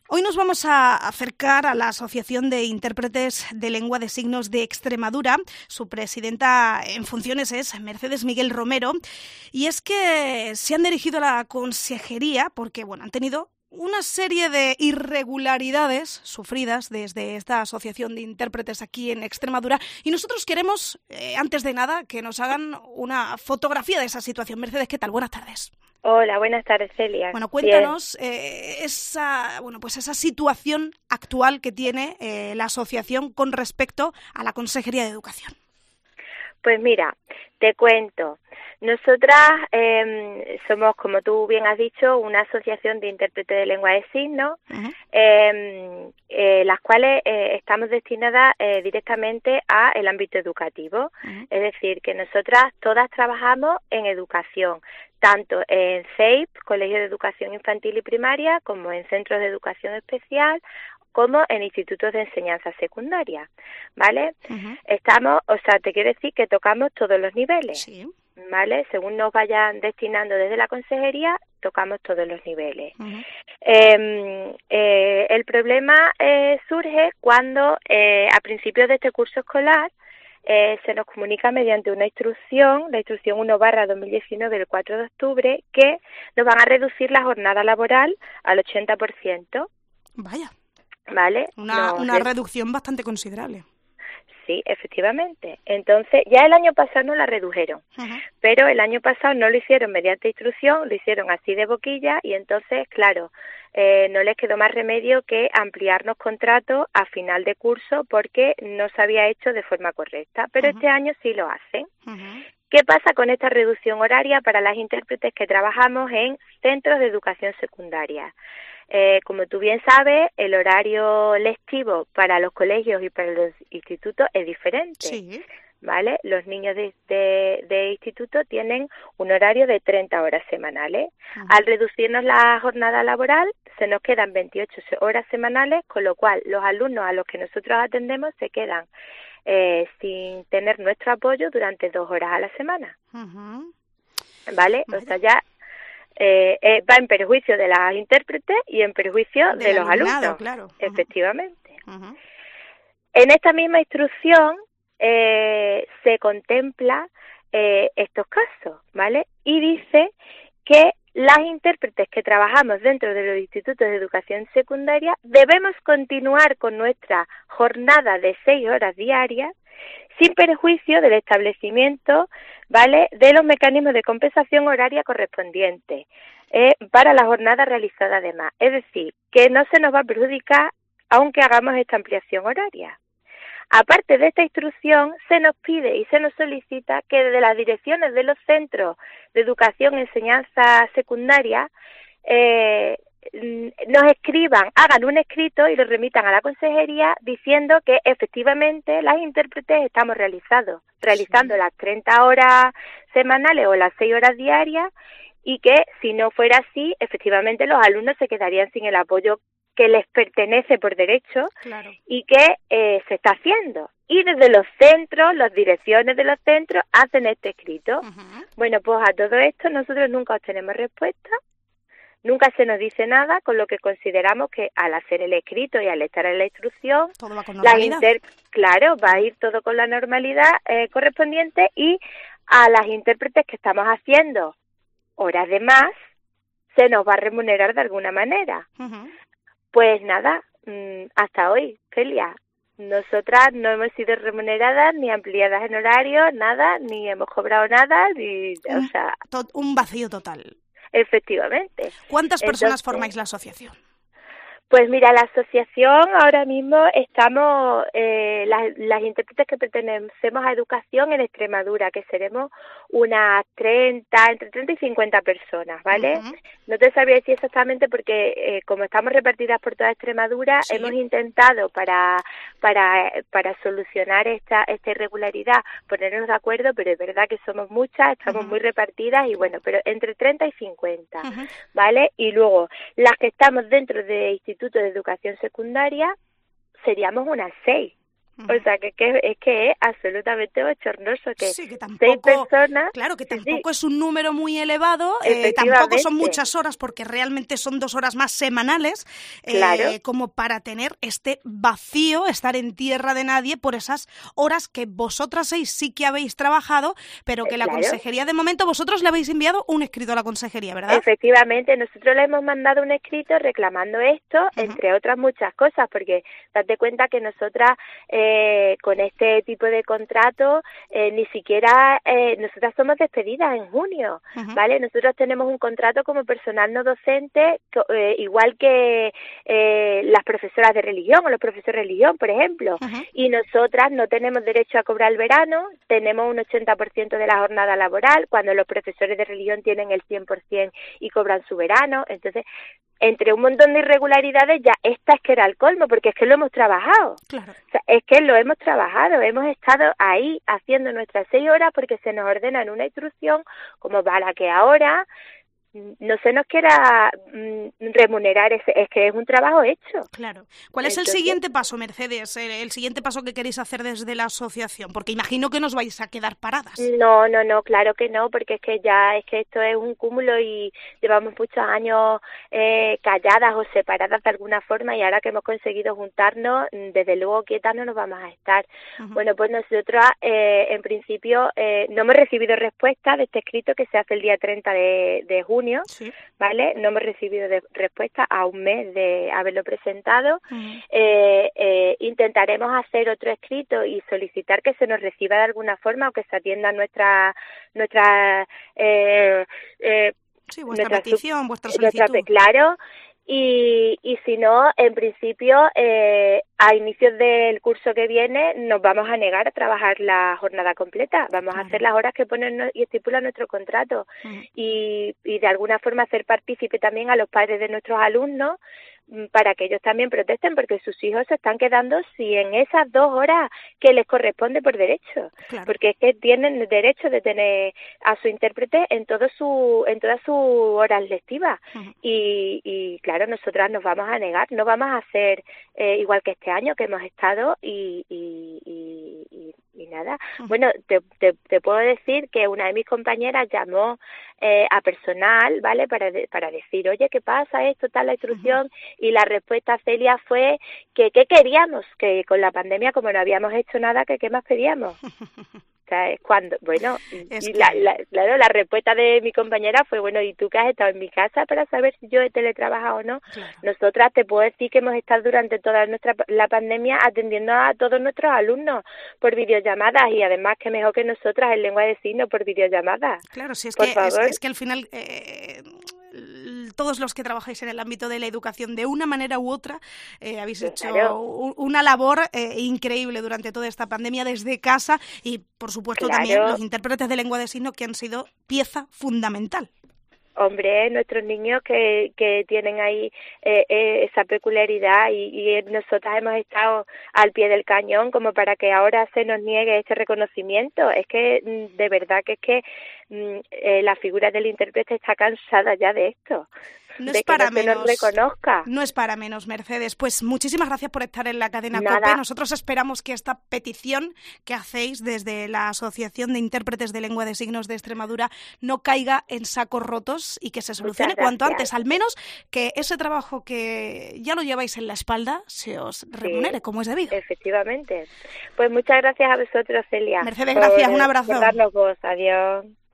Hoy nos vamos a acercar a la Asociación de Intérpretes de Lengua de Signos de Extremadura. Su presidenta en funciones es Mercedes Miguel Romero. Y es que se han dirigido a la consejería porque han tenido una serie de irregularidades sufridas desde esta Asociación de Intérpretes aquí en Extremadura. Y nosotros queremos, antes de nada, que nos hagan una fotografía de esa situación. Mercedes, ¿qué tal? Buenas tardes. Hola, buenas tardes, Celia. Bueno, cuéntanos esa situación actual que tiene la asociación con respecto a la Consejería de Educación. Pues mira, te cuento. Nosotras somos, como tú bien has dicho, una asociación de intérpretes de lengua de signos, las cuales estamos destinadas directamente al ámbito educativo. Es decir, que nosotras todas trabajamos en educación, tanto en CEIP, Colegio de Educación Infantil y Primaria, como en centros de educación especial, como en institutos de enseñanza secundaria, ¿vale? Te quiero decir que tocamos todos los niveles, sí, ¿vale? Según nos vayan destinando desde la consejería, tocamos todos los niveles. El problema surge cuando a principios de este curso escolar se nos comunica mediante una instrucción, la instrucción 1/2019 del 4 de octubre, que nos van a reducir la jornada laboral al 80%. Vaya. ¿Vale? Una reducción bastante considerable. Sí, efectivamente. Entonces, ya el año pasado no la redujeron, pero el año pasado no lo hicieron mediante instrucción, lo hicieron así de boquilla y entonces, claro, no les quedó más remedio que ampliarnos contratos a final de curso porque no se había hecho de forma correcta, pero este año sí lo hacen. ¿Qué pasa con esta reducción horaria para las intérpretes que trabajamos en centros de educación secundaria? Como tú bien sabes, el horario lectivo para los colegios y para los institutos es diferente, sí, ¿vale? Los niños de instituto tienen un horario de 30 horas semanales. Al reducirnos la jornada laboral, se nos quedan 28 horas semanales, con lo cual los alumnos a los que nosotros atendemos se quedan sin tener nuestro apoyo durante 2 horas a la semana, ¿vale? O sea, ya va en perjuicio de las intérpretes y en perjuicio de los alumnos, claro. Efectivamente. En esta misma instrucción se contempla estos casos, ¿vale? Y dice que las intérpretes que trabajamos dentro de los institutos de educación secundaria debemos continuar con nuestra jornada de 6 horas diarias sin perjuicio del establecimiento, ¿vale?, de los mecanismos de compensación horaria correspondientes para la jornada realizada además. Es decir, que no se nos va a perjudicar aunque hagamos esta ampliación horaria. Aparte de esta instrucción, se nos pide y se nos solicita que desde las direcciones de los centros de educación y enseñanza secundaria nos escriban, hagan un escrito y lo remitan a la consejería diciendo que efectivamente las intérpretes estamos realizando las 30 horas semanales o las 6 horas diarias y que si no fuera así, efectivamente los alumnos se quedarían sin el apoyo que les pertenece por derecho y que se está haciendo. Y desde los centros, las direcciones de los centros hacen este escrito. Bueno, pues a todo esto nosotros nunca obtenemos respuesta. Nunca se nos dice nada, con lo que consideramos que al hacer el escrito y al estar en la instrucción, todo va con normalidad. Va a ir todo con la normalidad correspondiente y a las intérpretes que estamos haciendo horas de más, se nos va a remunerar de alguna manera. Pues nada, hasta hoy, Celia, nosotras no hemos sido remuneradas ni ampliadas en horario, nada, ni hemos cobrado nada, un vacío total. Efectivamente. ¿Cuántas personas formáis la asociación? Pues mira, la asociación ahora mismo estamos, las intérpretes que pertenecemos a educación en Extremadura, que seremos unas entre 30 y 50 personas, ¿vale? No te sabría decir exactamente porque como estamos repartidas por toda Extremadura, hemos intentado para solucionar esta irregularidad ponernos de acuerdo, pero es verdad que somos muchas, estamos muy repartidas y bueno, pero entre 30 y 50, ¿vale? Y luego, las que estamos dentro de institutos de educación secundaria, seríamos unas 6. O sea, que es absolutamente bochornoso que, sí, que tampoco, 6 personas... Claro, que tampoco es un número muy elevado, Efectivamente. tampoco son muchas horas, porque realmente son 2 horas más semanales, Claro. como para tener este vacío, estar en tierra de nadie por esas horas que vosotras 6 sí que habéis trabajado, pero que la Claro. consejería, de momento, vosotros le habéis enviado un escrito a la consejería, ¿verdad? Efectivamente, nosotros le hemos mandado un escrito reclamando esto, entre otras muchas cosas, porque date cuenta que nosotras con este tipo de contrato ni siquiera nosotras somos despedidas en junio, ¿vale? Nosotros tenemos un contrato como personal no docente, igual que las profesoras de religión o los profesores de religión, por ejemplo, y nosotras no tenemos derecho a cobrar el verano, tenemos un 80% de la jornada laboral, cuando los profesores de religión tienen el 100% y cobran su verano. Entonces, entre un montón de irregularidades, ya esta es que era el colmo, porque es que lo hemos trabajado. Claro. O sea, es que lo hemos trabajado, hemos estado ahí haciendo nuestras 6 horas porque se nos ordena en una instrucción como para que ahora no se nos quiera remunerar, es que es un trabajo hecho. Claro. ¿Cuál es el siguiente paso, Mercedes? El siguiente paso que queréis hacer desde la asociación, porque imagino que no os vais a quedar paradas. No, claro que no, porque es que esto es un cúmulo y llevamos muchos años calladas o separadas de alguna forma, y ahora que hemos conseguido juntarnos, desde luego quietas no nos vamos a estar. Bueno, pues nosotros en principio no hemos recibido respuesta de este escrito que se hace el día 30 de junio, ¿vale? No hemos recibido respuesta a un mes de haberlo presentado. Intentaremos hacer otro escrito y solicitar que se nos reciba de alguna forma o que se atienda nuestra petición, vuestra solicitud. Claro. Y si no, en principio, a inicios del curso que viene nos vamos a negar a trabajar la jornada completa. Vamos a hacer las horas que ponen y estipula nuestro contrato. Y de alguna forma hacer partícipe también a los padres de nuestros alumnos para que ellos también protesten, porque sus hijos se están quedando sin esas 2 horas que les corresponde por derecho, porque es que tienen el derecho de tener a su intérprete en todas sus horas lectivas, y claro, nosotras nos vamos a negar, no vamos a hacer igual que este año que hemos estado y nada. Bueno, te puedo decir que una de mis compañeras llamó a personal, ¿vale? Para decir, oye, ¿qué pasa esto, tal, la instrucción? Y la respuesta, Celia, fue que ¿qué queríamos? Que con la pandemia, como no habíamos hecho nada, que ¿qué más pedíamos? O sea, es cuando, bueno, claro, la respuesta de mi compañera fue, bueno, ¿y tú que has estado en mi casa para saber si yo he teletrabajado o no? Claro. Nosotras te puedo decir que hemos estado durante toda la pandemia atendiendo a todos nuestros alumnos por videollamadas, y además que mejor que nosotras en lengua de signos por videollamadas. Claro, sí, es que al final todos los que trabajáis en el ámbito de la educación, de una manera u otra, habéis hecho una labor increíble durante toda esta pandemia desde casa, y por supuesto también los intérpretes de lengua de signos, que han sido pieza fundamental. Hombre, nuestros niños que tienen ahí esa peculiaridad, y nosotras hemos estado al pie del cañón como para que ahora se nos niegue este reconocimiento. Es que de verdad que la figura del intérprete está cansada ya de esto. No es para menos. Se nos reconozca. No es para menos, Mercedes. Pues muchísimas gracias por estar en la cadena COPE. Nosotros esperamos que esta petición que hacéis desde la Asociación de Intérpretes de Lengua de Signos de Extremadura no caiga en sacos rotos y que se solucione cuanto antes. Al menos que ese trabajo que ya lo lleváis en la espalda se os remunere como es debido. Efectivamente. Pues muchas gracias a vosotros, Celia. Mercedes, gracias. Un abrazo. Por darnos voz. Adiós.